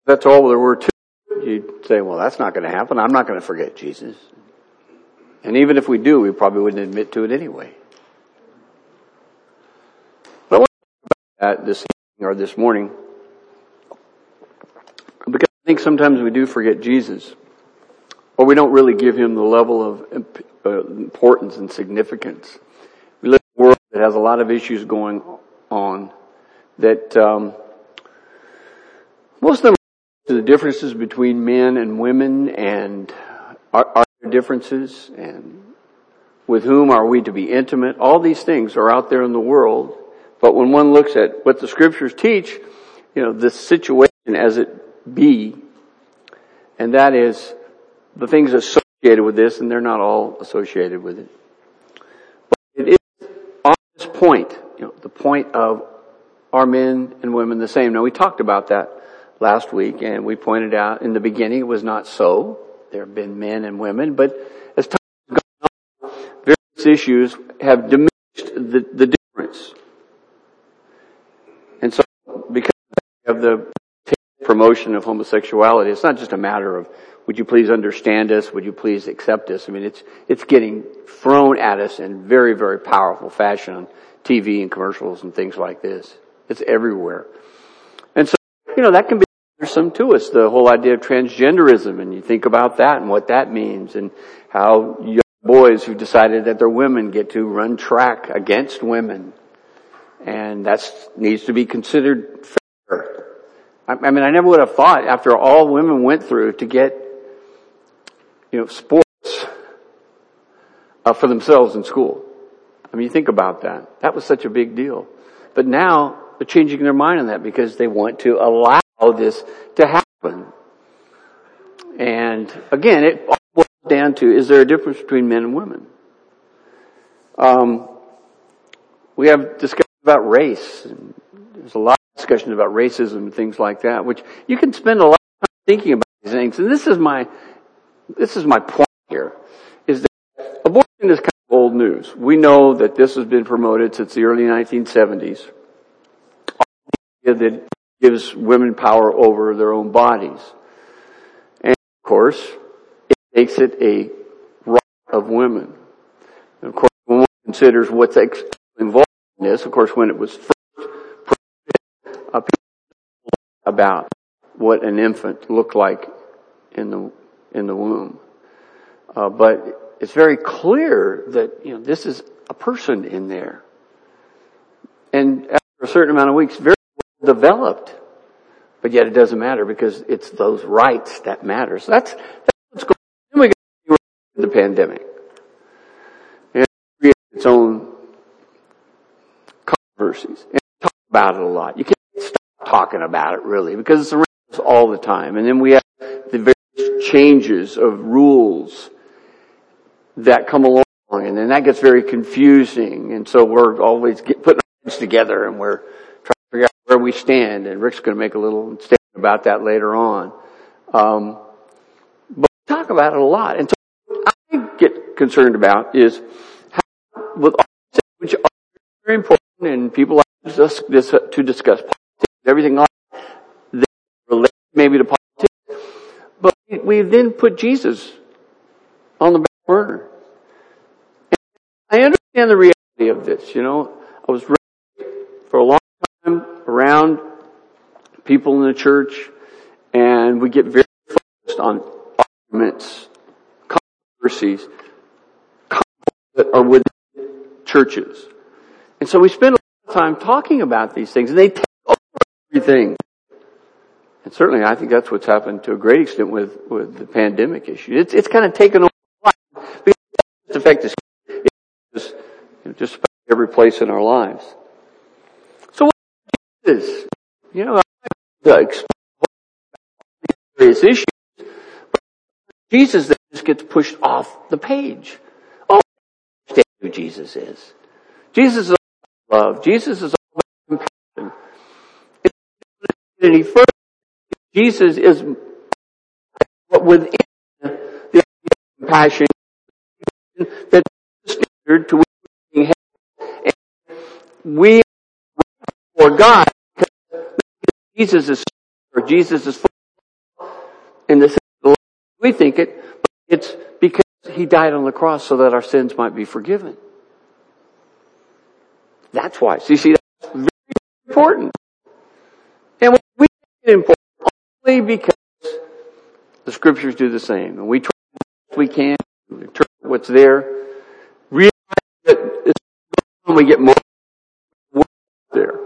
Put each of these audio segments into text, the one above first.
that's all there were to it, you'd say, well, that's not going to happen. I'm not going to forget Jesus. And even if we do, we probably wouldn't admit to it anyway. But I want to talk about that this evening or this morning, because I think sometimes we do forget Jesus, or we don't really give him the level of importance and significance. We live in a world that has a lot of issues going on that most of them are the differences between men and women, and are there differences, and with whom are we to be intimate. All these things are out there in the world, but when one looks at what the scriptures teach, the situation as it be, and that is the things associated with this, and they're not all associated with it. But it is on this point, the point of are men and women the same? Now, we talked about that last week, and we pointed out in the beginning it was not so. There have been men and women, but as time has gone on, various issues have diminished the difference. And so, because of the promotion of homosexuality, it's not just a matter of, would you please understand us? Would you please accept us? I mean, it's getting thrown at us in very, very powerful fashion on TV and commercials and things like this. It's everywhere. And so, that can be bothersome to us, the whole idea of transgenderism, and you think about that and what that means, and how young boys who decided that they're women get to run track against women. And that needs to be considered fair. I mean, I never would have thought, after all women went through to get, sports for themselves in school. I mean, you think about that. That was such a big deal. But now they're changing their mind on that because they want to allow this to happen. And again, it all boils down to, is there a difference between men and women? We have discussions about race. And there's a lot of discussion about racism and things like that, which you can spend a lot of time thinking about these things. And this is my point here, is that abortion is kind of old news. We know that this has been promoted since the early 1970s. That gives women power over their own bodies. And of course, it makes it a right of women. And of course, when one considers what's involved in this, of course, when it was first promoted, people about what an infant looked like in the womb. But it's very clear that, this is a person in there. And after a certain amount of weeks, very well developed. But yet it doesn't matter because it's those rights that matter. So that's what's going on. Then we get to the pandemic. And it creates its own controversies. And we talk about it a lot. You can't stop talking about it really because it's around us all the time. And then we have the various changes of rules that come along, and then that gets very confusing. And so we're always putting our heads together, and we're trying to figure out where we stand. And Rick's going to make a little statement about that later on. But we talk about it a lot. And so what I get concerned about is how, with all things which are very important, and people like us to discuss politics, everything like that relates maybe to politics, but we then put Jesus on the back burner. And I understand the reality of this. I was raised for a long time around people in the church, and we get very focused on arguments, controversies, conflicts that are within churches. And so we spend a lot of time talking about these things, and they take over everything. And certainly I think that's what's happened to a great extent with the pandemic issue. It's kind of taken over life. Because its effect is just about every place in our lives. So what is, I like to explain various issues, but Jesus that just gets pushed off the page. Oh, I understand who Jesus is. Jesus is all about love. Jesus is all about compassion. Any further, Jesus is what within the compassion that is the standard to which we're being held. And we are for God because Jesus is full in the sense of we think it, but it's because he died on the cross so that our sins might be forgiven. That's why. So you see, that's very important. And we make it important only because the scriptures do the same. And we try as we can to interpret what's there. Realize that it's when we get more work there.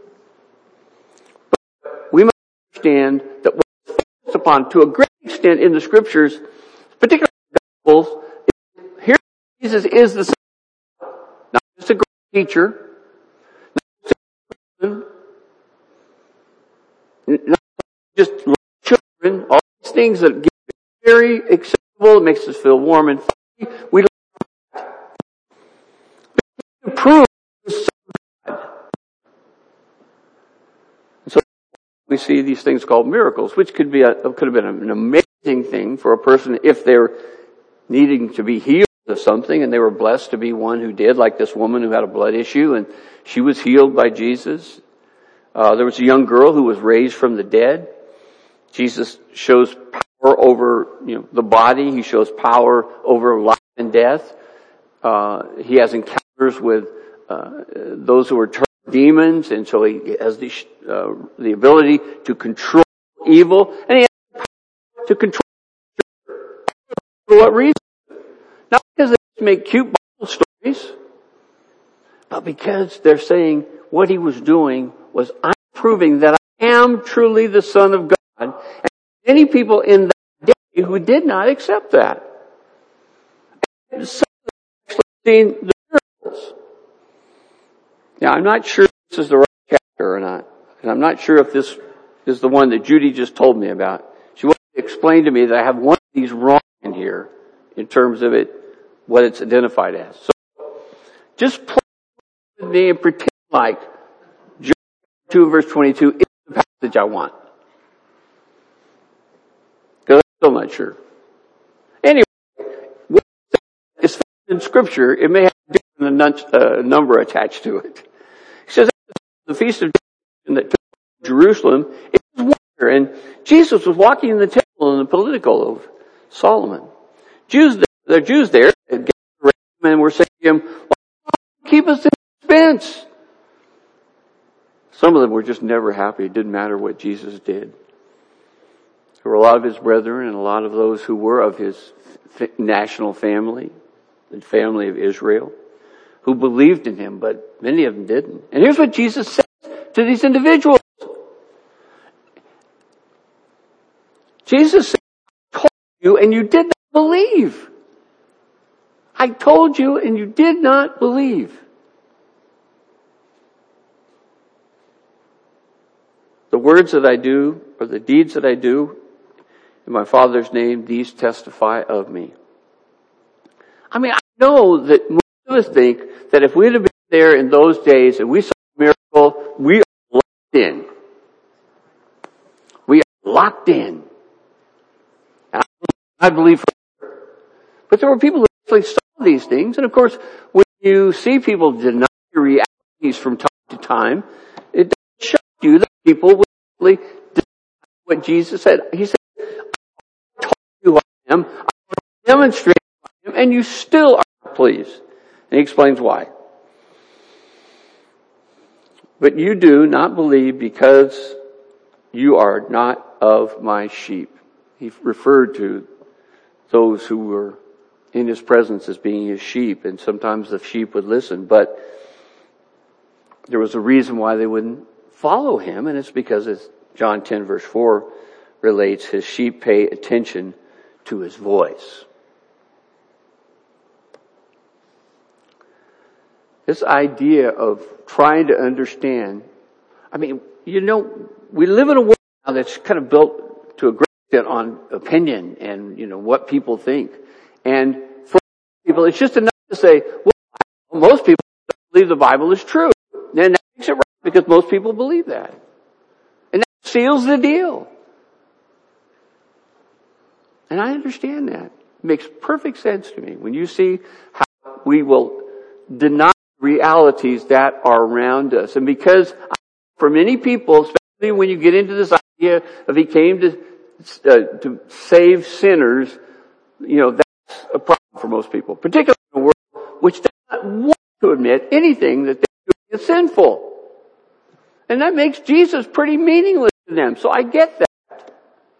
But we must understand that what's focused upon to a great extent in the scriptures, particularly the Gospels, here Jesus is the Son of God. Not just a great teacher, not just children, all these things that get very acceptable, it makes us feel warm and fuzzy. We don't to prove the Son of God. And so we see these things called miracles, which could have been an amazing thing for a person if they're needing to be healed of something, and they were blessed to be one who did, like this woman who had a blood issue, and she was healed by Jesus. There was a young girl who was raised from the dead. Jesus shows power over, the body. He shows power over life and death. He has encounters with those who are turned demons, and so he has the ability to control evil, and he has the power to control. For what reason? Not because they just make cute Bible stories, but because they're saying what he was doing was, I'm proving that I am truly the Son of God. And many people in that day who did not accept that. And some of them actually seen the miracles. Now, I'm not sure if this is the right chapter or not. And I'm not sure if this is the one that Judy just told me about. She wanted to explain to me that I have one of these wrong in here in terms of it, what it's identified as. So, just play with me and pretend like 2 verse 22 is the passage I want. Because I'm still not sure. Anyway, what is found in Scripture, it may have a different number attached to it. He says, the Feast of Dedication that took place in Jerusalem, it was winter, and Jesus was walking in the temple in the political of Solomon. The Jews there had gathered him and were saying to him, why don't you keep us in suspense? Some of them were just never happy. It didn't matter what Jesus did. There were a lot of his brethren and a lot of those who were of his national family, the family of Israel, who believed in him, but many of them didn't. And here's what Jesus says to these individuals. Jesus said, I told you and you did not believe. I told you and you did not believe. The words that I do, or the deeds that I do, in my Father's name, these testify of me. I mean, I know that most of us think that if we'd have been there in those days and we saw a miracle, we are locked in. We are locked in. And I believe for sure. But there were people who actually saw these things, and of course, when you see people deny realities from time to time, it doesn't shock you that people will actually deny what Jesus said. He said, I told you I am, I demonstrated I am, and you still are not pleased. And he explains why. But you do not believe because you are not of my sheep. He referred to those who were in his presence as being his sheep, and sometimes the sheep would listen, but there was a reason why they wouldn't follow him, and it's because, as John 10 verse 4 relates, his sheep pay attention to his voice. This idea of trying to understand, I mean, we live in a world now that's kind of built to a great extent on opinion and, what people think. And for people, it's just enough to say, well, most people don't believe the Bible is true. And that makes it right because most people believe that. And that seals the deal. And I understand that. It makes perfect sense to me when you see how we will deny realities that are around us. And because for many people, especially when you get into this idea of he came to to save sinners, that's a problem for most people, particularly in a world which does not want to admit anything that they're doing is sinful. And that makes Jesus pretty meaningless to them. So I get that.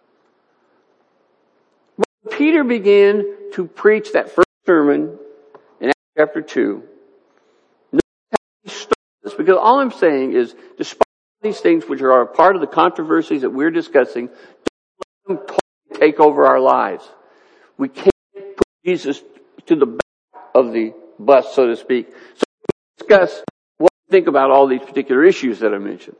When Peter began to preach that first sermon in Acts chapter 2, notice how he started this, because all I'm saying is, despite these things which are a part of the controversies that we're discussing, don't let them totally take over our lives. We can't put Jesus to the back of the bus, so to speak. So we discuss what we think about all these particular issues that I mentioned.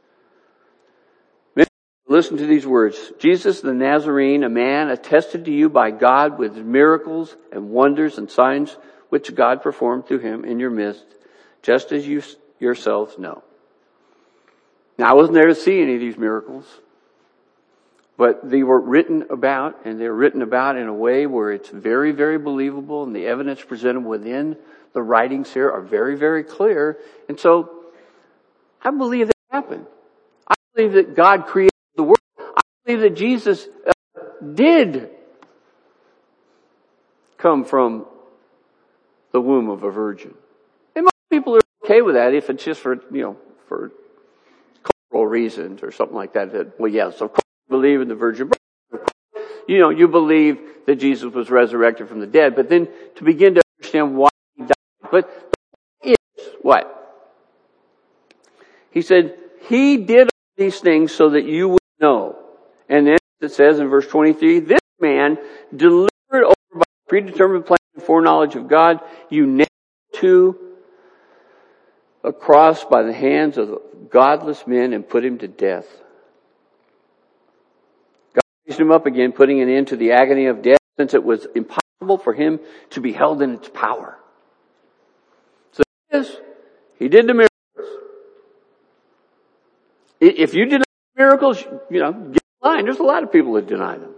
Listen to these words. Jesus the Nazarene, a man attested to you by God with miracles and wonders and signs which God performed through him in your midst, just as you yourselves know. Now, I wasn't there to see any of these miracles, but they were written about, and they're written about in a way where it's very, very believable, and the evidence presented within the writings here are very, very clear. And so, I believe that happened. I believe that God created the world. I believe that Jesus did come from the womb of a virgin. And most people are okay with that if it's just for cultural reasons or something like that. Well, yes, of course you believe in the virgin birth. You believe that Jesus was resurrected from the dead, but then to begin to understand why he died. But the point is what? He said, he did all these things so that you would know. And then it says in verse 23, this man delivered over by predetermined plan and foreknowledge of God, you nailed to a cross by the hands of godless men and put him to death. God raised him up again, putting an end to the agony of death, since it was impossible for him to be held in its power. So he did the miracles. If you deny miracles, get in line. There's a lot of people that deny them.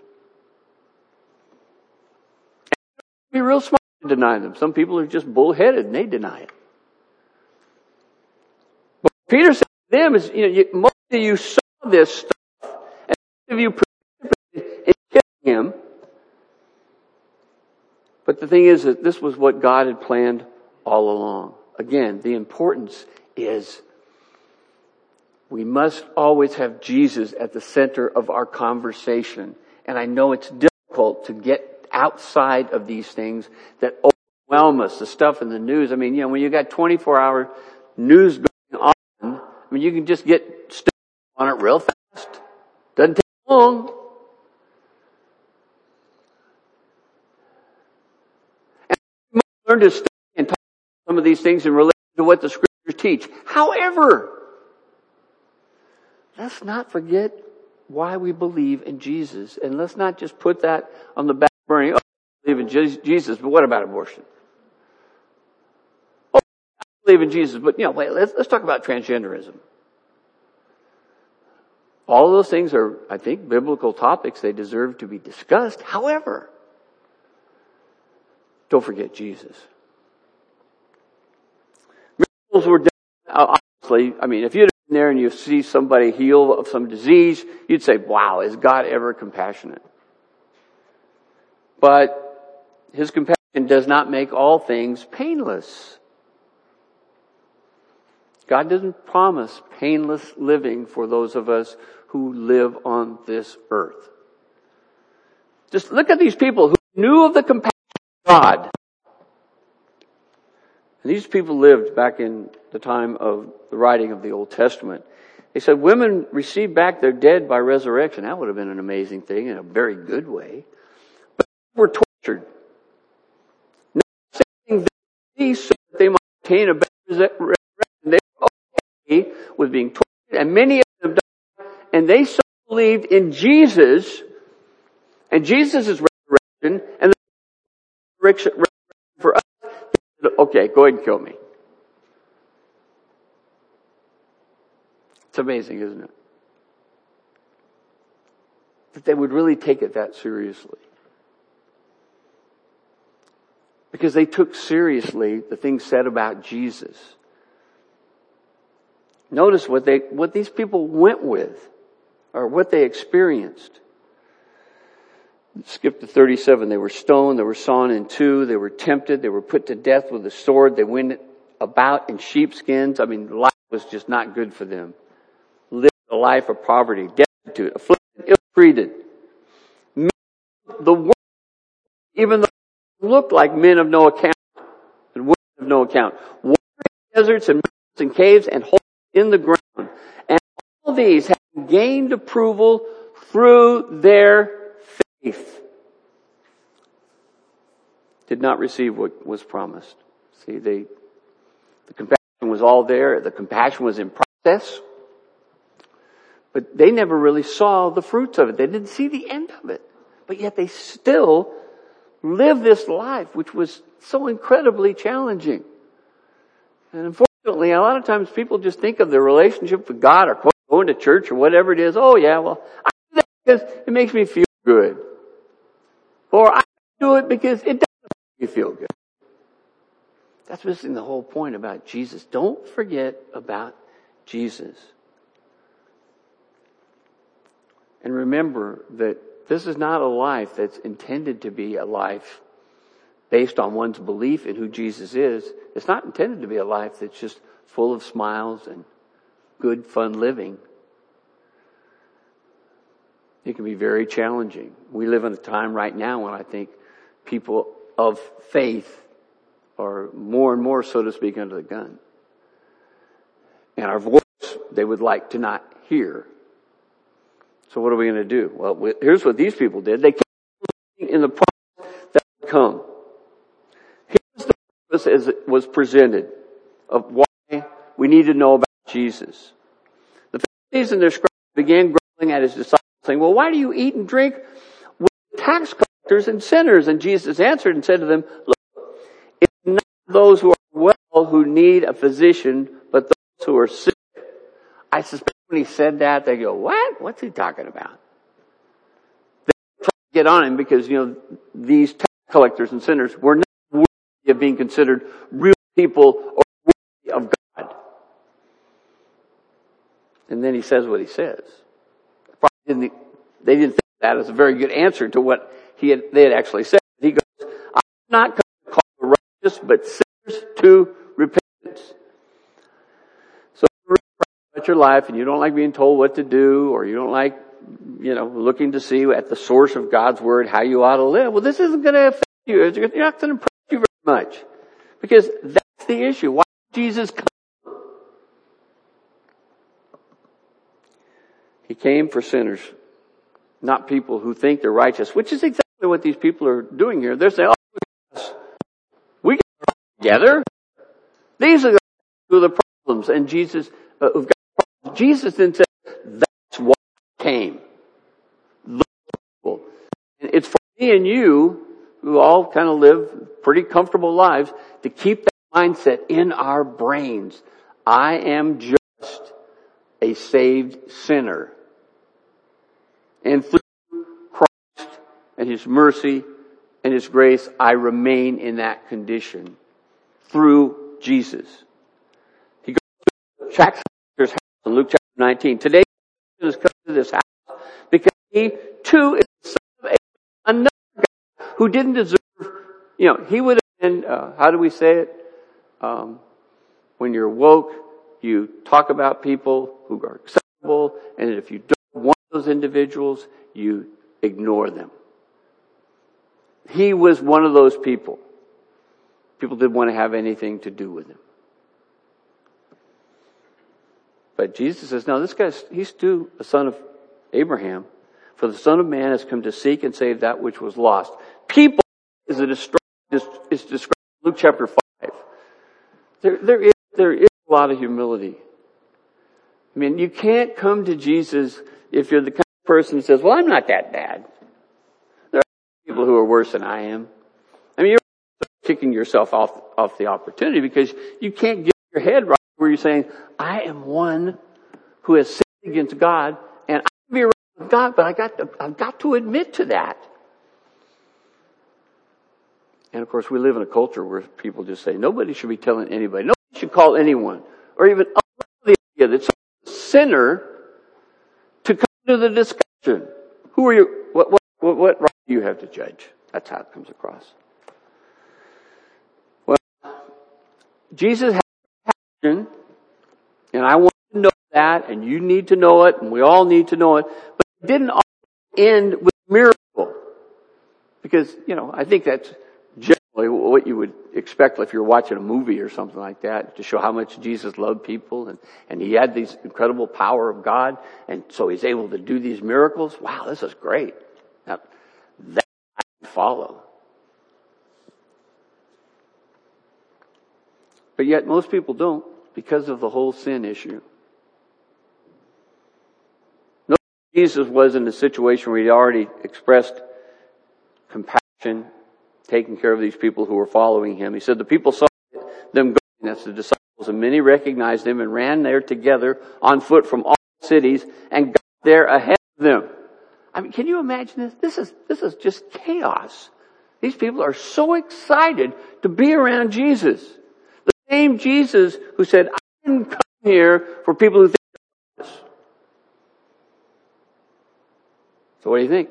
And be real smart to deny them. Some people are just bullheaded and they deny it. But Peter said to them is, most of you saw this stuff, and most of you participated in killing him. But the thing is that this was what God had planned all along. Again, the importance is we must always have Jesus at the center of our conversation. And I know it's difficult to get outside of these things that overwhelm us, the stuff in the news. I mean, when you got 24-hour news going on, you can just get stuck on it real fast. Doesn't take long. And we must learn to study and talk about some of these things in relation to what the Scriptures teach. However, let's not forget why we believe in Jesus. And let's not just put that on the back burner. Oh, I believe in Jesus, but what about abortion? Oh, I believe in Jesus, but wait, let's talk about transgenderism. All of those things are, I think, biblical topics. They deserve to be discussed. However, don't forget Jesus. Miracles were done, obviously. If you'd been there and you see somebody heal of some disease, you'd say, wow, is God ever compassionate? But his compassion does not make all things painless. God doesn't promise painless living for those of us who live on this earth. Just look at these people who knew of the compassion of God. And these people lived back in the time of the writing of the Old Testament. They said women received back their dead by resurrection. That would have been an amazing thing in a very good way. But they were tortured. Not saying these so that they might obtain a better resurrection. They were okay with being tortured, and many of them died. And they so believed in Jesus and Jesus' resurrection and the resurrection for us. Okay, go ahead and kill me. It's amazing, isn't it? That they would really take it that seriously. Because they took seriously the things said about Jesus. Notice what these people went with, or what they experienced. Skip to 37. They were stoned, they were sawn in two, they were tempted, they were put to death with a sword, they went about in sheepskins. I mean, life was just not good for them. Lived a life of poverty, destitute, afflicted, ill-treated. The world, even though they looked like men of no account and women of no account. Wandering deserts and mountains and caves and holes in the ground. And all these having gained approval through their faith, did not receive what was promised. See, the compassion was all there. The compassion was in process. But they never really saw the fruits of it. They didn't see the end of it. But yet they still lived this life, which was so incredibly challenging. And unfortunately, a lot of times people just think of their relationship with God or going to church or whatever it is. Oh yeah, well, I do that because it makes me feel good. Or I do it because it doesn't make me feel good. That's missing the whole point about Jesus. Don't forget about Jesus. And remember that this is not a life that's intended to be a life based on one's belief in who Jesus is. It's not intended to be a life that's just full of smiles and good, fun living. It can be very challenging. We live in a time right now when I think people of faith are more and more, so to speak, under the gun. And our voice they would like to not hear. So what are we going to do? Well, here's what these people did. They kept in the promise that would come. Here's the purpose as it was presented of why we need to know about Jesus. The Pharisees and their scribes began grumbling at his disciples, saying, well, why do you eat and drink with tax collectors and sinners? And Jesus answered and said to them, look, it's not those who are well who need a physician, but those who are sick. I suspect when he said that, they go, what? What's he talking about? They try to get on him because, these tax collectors and sinners were not worthy of being considered real people or worthy of God. And then he says what he says. They didn't think that as a very good answer to what they had actually said. He goes, I'm not come to call the righteous, but sinners to repentance. So about your life and you don't like being told what to do, or you don't like, looking to see at the source of God's word how you ought to live. Well, this isn't going to affect you. You're not going to impress you very much. Because that's the issue. Why did Jesus come? He came for sinners, not people who think they're righteous, which is exactly what these people are doing here. They're saying, we get together. These are the problems. And Jesus, Jesus then said, that's why I came. Those people. And it's for me and you, who all kind of live pretty comfortable lives, to keep that mindset in our brains. I am just a saved sinner. And through Christ and His mercy and His grace, I remain in that condition. Through Jesus. He goes to tax collector's house in Luke chapter 19. Today, he has come to this house because he too is the son of another guy who didn't deserve, he would have been, how do we say it? When you're woke, you talk about people who are acceptable, and if you don't want those individuals, you ignore them. He was one of those people. People didn't want to have anything to do with him. But Jesus says, no, this he's too a son of Abraham. For the Son of Man has come to seek and save that which was lost. People is described in Luke chapter 5. There is a lot of humility. I mean, you can't come to Jesus if you're the kind of person who says, well, I'm not that bad. There are people who are worse than I am. I mean, you're kicking yourself off the opportunity because you can't get your head right where you're saying, I am one who has sinned against God, and I can be right with God, but I've got to admit to that. And of course, we live in a culture where people just say, nobody should be telling anybody. Nobody should call anyone, or even allow the idea that some sinner to come to the discussion. Who are you? What right you have to judge. That's how it comes across. Well, Jesus had compassion, and I want to know that, and you need to know it, and we all need to know it, but it didn't all end with a miracle. Because, I think that's generally what you would expect if you're watching a movie or something like that, to show how much Jesus loved people, and he had this incredible power of God, and so he's able to do these miracles. Wow, this is great. Now, that I can follow. But yet most people don't, because of the whole sin issue. No, Jesus was in a situation where he already expressed compassion, taking care of these people who were following him. He said the people saw them going, that's the disciples, and many recognized them and ran there together on foot from all cities and got there ahead of them. I mean, can you imagine this? This is just chaos. These people are so excited to be around Jesus. The same Jesus who said, I didn't come here for people who think this. So what do you think?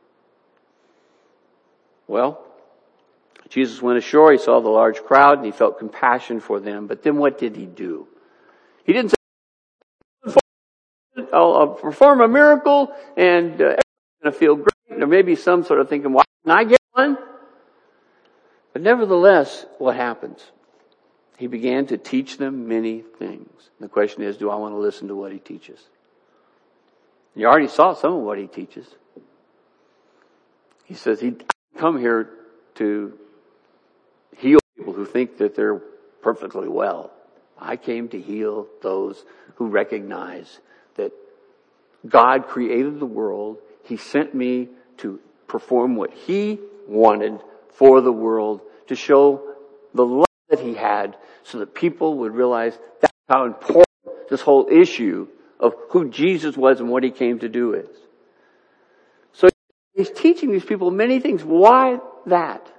Well, Jesus went ashore, he saw the large crowd, and he felt compassion for them. But then what did he do? He didn't say, I'll perform a miracle, and everyone's going to feel great. Or maybe some sort of thinking, why didn't I get one? But nevertheless, what happens? He began to teach them many things. And the question is, do I want to listen to what he teaches? You already saw some of what he teaches. He says, he come here to heal people who think that they're perfectly well. I came to heal those who recognize that God created the world. He sent me to perform what he wanted for the world, to show the love that he had, so that people would realize that's how important this whole issue of who Jesus was and what he came to do is. So he's teaching these people many things. Why that?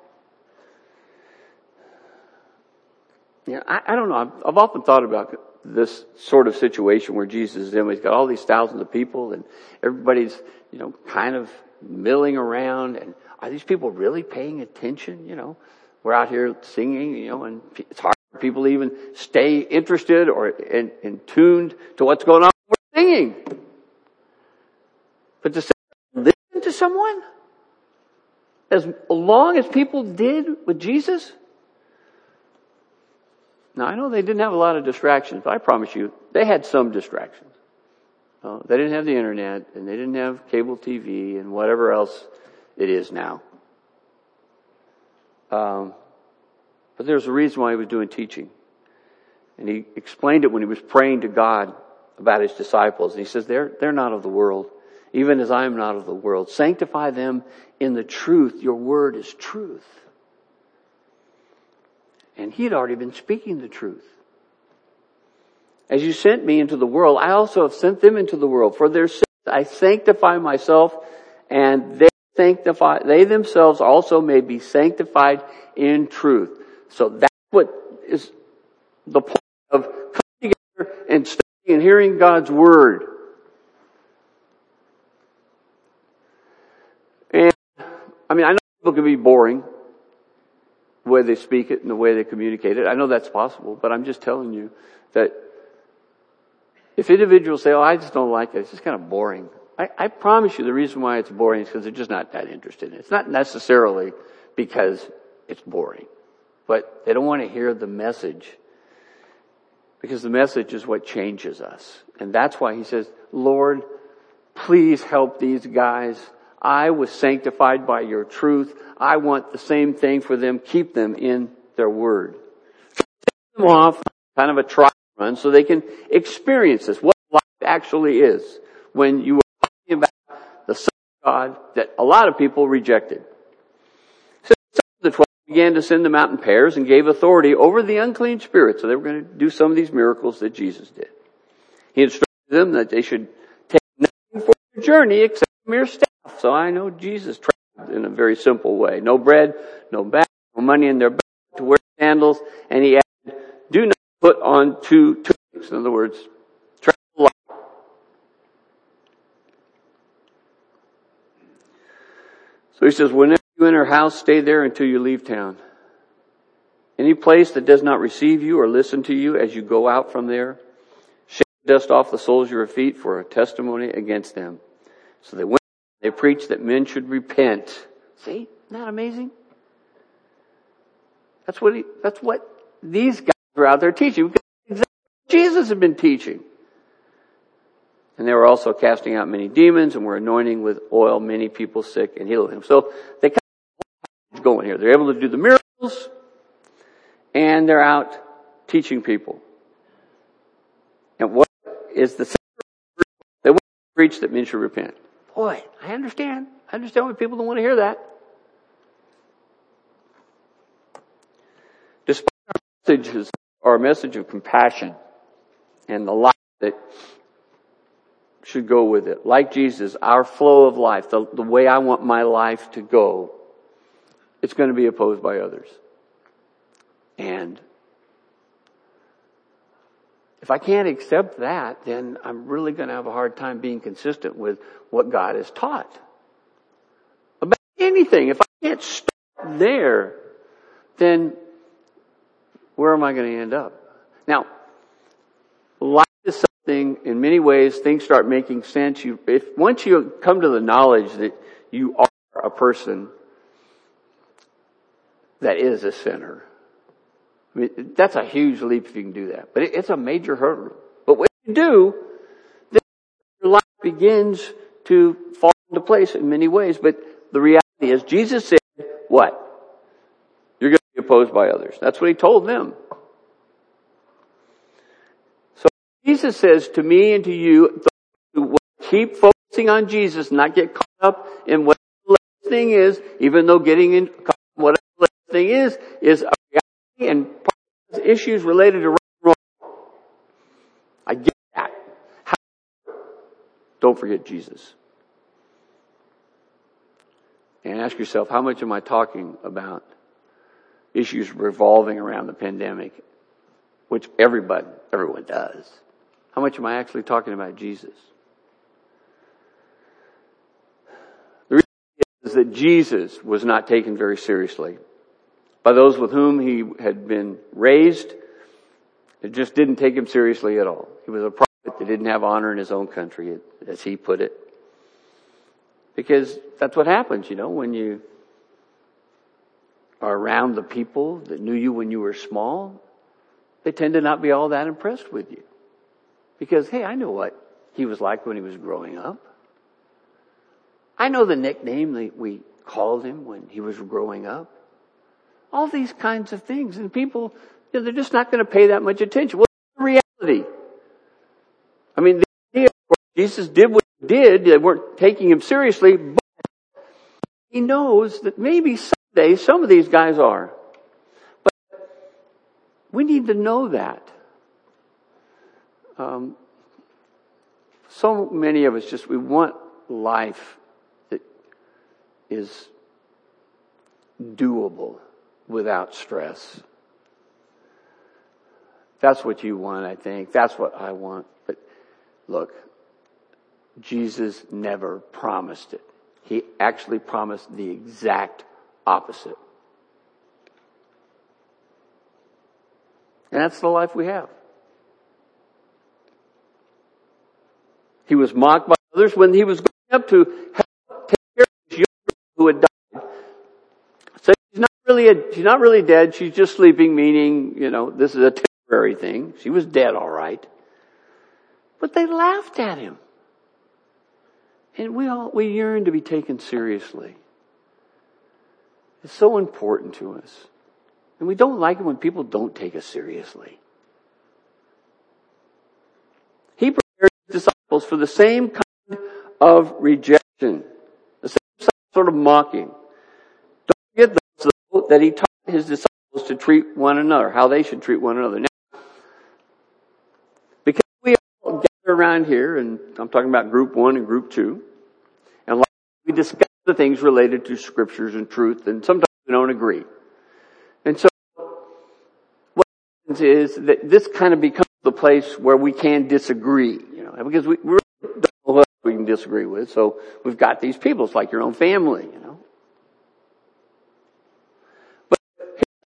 I don't know. I've often thought about this sort of situation where Jesus is in. He's got all these thousands of people, and everybody's, kind of milling around. And are these people really paying attention? We're out here singing, and it's hard for people to even stay interested or in tuned to what's going on. We're singing. But to listen to someone, as long as people did with Jesus. Now, I know they didn't have a lot of distractions, but I promise you, they had some distractions. They didn't have the internet, and they didn't have cable TV, and whatever else it is now. But there's a reason why he was doing teaching. And he explained it when he was praying to God about his disciples. And he says, they're not of the world, even as I am not of the world. Sanctify them in the truth. Your word is truth. And he had already been speaking the truth. As you sent me into the world, I also have sent them into the world. For their sins I sanctify myself, and they themselves also may be sanctified in truth. So that's what is the point of coming together and studying and hearing God's word. And I know people can be boring, the way they speak it and the way they communicate it. I know that's possible, but I'm just telling you that if individuals say, I just don't like it, it's just kind of boring. I promise you the reason why it's boring is because they're just not that interested in it. It's not necessarily because it's boring, but they don't want to hear the message, because the message is what changes us. And that's why he says, Lord, please help these guys. I was sanctified by your truth. I want the same thing for them. Keep them in their word. Take them off kind of a trial run so they can experience this, what life actually is when you are talking about the Son of God that a lot of people rejected. So the 12 began to send them out in pairs and gave authority over the unclean spirits. So they were going to do some of these miracles that Jesus did. He instructed them that they should take nothing for their journey except mere staff. So I know Jesus traveled in a very simple way. No bread, no bag, no money in their bag to wear sandals. And he added, do not put on two tunics. In other words, travel light. So he says, whenever you enter a house, stay there until you leave town. Any place that does not receive you or listen to you as you go out from there, shake the dust off the soles of your feet for a testimony against them. So they went, they preached that men should repent. See, isn't that amazing? That's what these guys were out there teaching. Because Jesus had been teaching. And they were also casting out many demons and were anointing with oil many people sick and healing them. So they kind of going here. They're able to do the miracles and they're out teaching people. And what is the center? They want to preach that men should repent. Boy, I understand. I understand why people don't want to hear that. Despite our message of compassion and the life that should go with it. Like Jesus, our flow of life, the way I want my life to go, it's going to be opposed by others. And if I can't accept that, then I'm really going to have a hard time being consistent with what God has taught. About anything. If I can't start there, then where am I going to end up? Now, life is something, in many ways, things start making sense. Once you come to the knowledge that you are a person that is a sinner, I mean, that's a huge leap if you can do that. But it's a major hurdle. But when you do, then your life begins to fall into place in many ways. But the reality is, Jesus said, what? You're going to be opposed by others. That's what he told them. So Jesus says to me and to you, those who will keep focusing on Jesus, not get caught up in what the latest thing is, even though getting in whatever the latest thing is a reality and part of issues related to right and wrong. I get that. Don't forget Jesus. And ask yourself, how much am I talking about issues revolving around the pandemic, which everyone does? How much am I actually talking about Jesus? The reality is that Jesus was not taken very seriously by those with whom he had been raised. It just didn't take him seriously at all. He was a prophet that didn't have honor in his own country, as he put it. Because that's what happens, when you are around the people that knew you when you were small. They tend to not be all that impressed with you. Because, hey, I know what he was like when he was growing up. I know the nickname that we called him when he was growing up. All these kinds of things. And people, they're just not going to pay that much attention. Well, that's the reality. I mean, the idea, of course, Jesus did what he did. They weren't taking him seriously, but he knows that maybe someday some of these guys are. But we need to know that. So many of us we want life that is doable without stress. That's what you want, I think. That's what I want. But look, Jesus never promised it. He actually promised the exact opposite. And that's the life we have. He was mocked by others when he was going up to help take care of his young girl who had died. So she's not really dead. She's just sleeping, meaning, this is a temporary thing. She was dead, all right. But they laughed at him. And we yearn to be taken seriously. It's so important to us. And we don't like it when people don't take us seriously. He prepared his disciples for the same kind of rejection. The same sort of mocking. Don't forget that he taught his disciples to treat one another, how they should treat one another. Now, because we all gather around here, and I'm talking about group 1 and group 2, and we discuss the things related to scriptures and truth, and sometimes we don't agree. And so what happens is that this kind of becomes the place where we can disagree, because we really don't know what we can disagree with. So we've got these people. It's like your own family,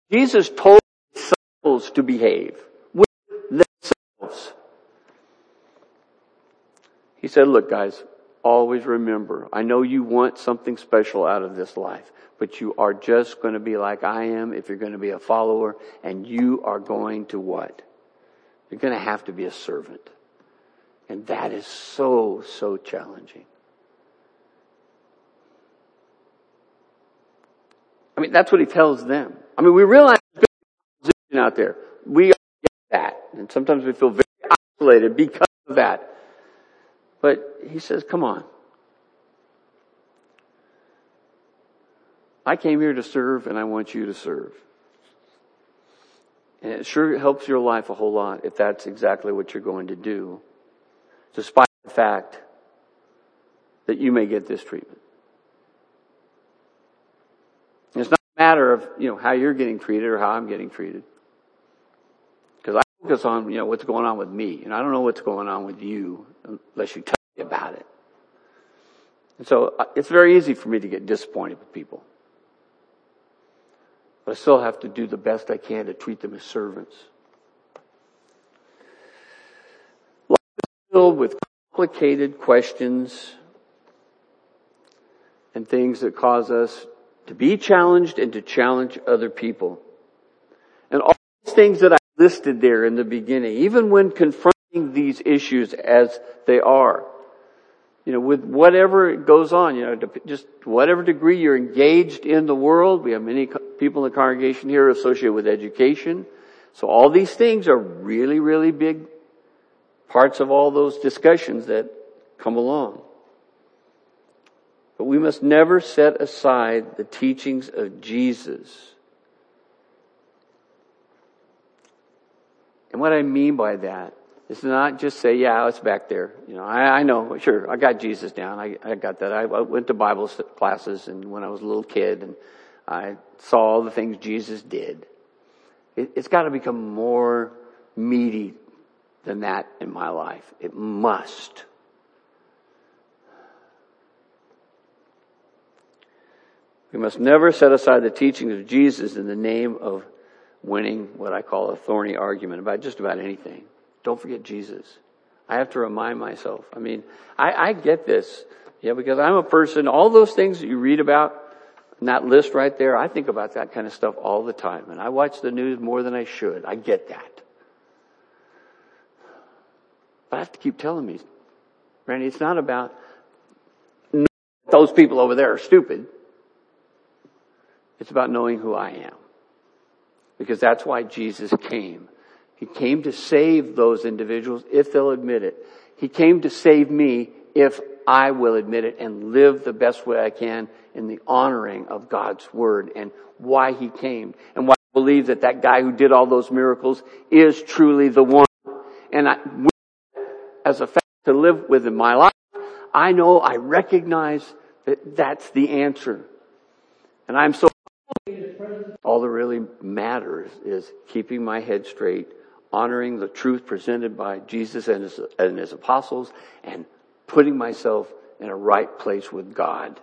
Jesus told his disciples to behave with themselves. He said, look guys, always remember, I know you want something special out of this life, but you are just going to be like I am if you're going to be a follower, and you are going to what? You're going to have to be a servant. And that is so, so challenging. I mean, that's what he tells them. I mean, we realize there's opposition out there. We get that. And sometimes we feel very isolated because of that. But he says, come on. I came here to serve, and I want you to serve. And it sure helps your life a whole lot if that's exactly what you're going to do, despite the fact that you may get this treatment. And it's not a matter of, how you're getting treated or how I'm getting treated. Because I focus on, what's going on with me. And I don't know what's going on with you unless you tell me about it. And so it's very easy for me to get disappointed with people. But I still have to do the best I can to treat them as servants. Life is filled with complicated questions and things that cause us to be challenged and to challenge other people. And all these things that I listed there in the beginning, even when confronting these issues as they are, with whatever goes on, just whatever degree you're engaged in the world. We have many people in the congregation here associated with education. So all these things are really, really big parts of all those discussions that come along. But we must never set aside the teachings of Jesus. And what I mean by that is not just say, yeah, it's back there. I know, sure, I got Jesus down. I got that. I went to Bible classes and when I was a little kid and I saw all the things Jesus did. It's got to become more meaty than that in my life. It must. We must never set aside the teachings of Jesus in the name of winning what I call a thorny argument about just about anything. Don't forget Jesus. I have to remind myself. I mean, I get this. Because I'm a person, all those things that you read about in that list right there, I think about that kind of stuff all the time. And I watch the news more than I should. I get that. But I have to keep telling me, Randy, it's not about those people over there are stupid. It's about knowing who I am. Because that's why Jesus came. He came to save those individuals if they'll admit it. He came to save me if I will admit it and live the best way I can in the honoring of God's Word and why He came. And why I believe that guy who did all those miracles is truly the one. And as a fact to live with in my life, I know, I recognize that that's the answer. And I'm so all that really matters is keeping my head straight, honoring the truth presented by Jesus and his apostles, and putting myself in a right place with God.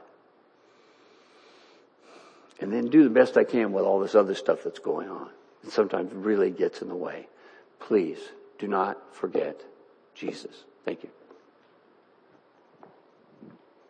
And then do the best I can with all this other stuff that's going on. It sometimes really gets in the way. Please do not forget Jesus. Thank you.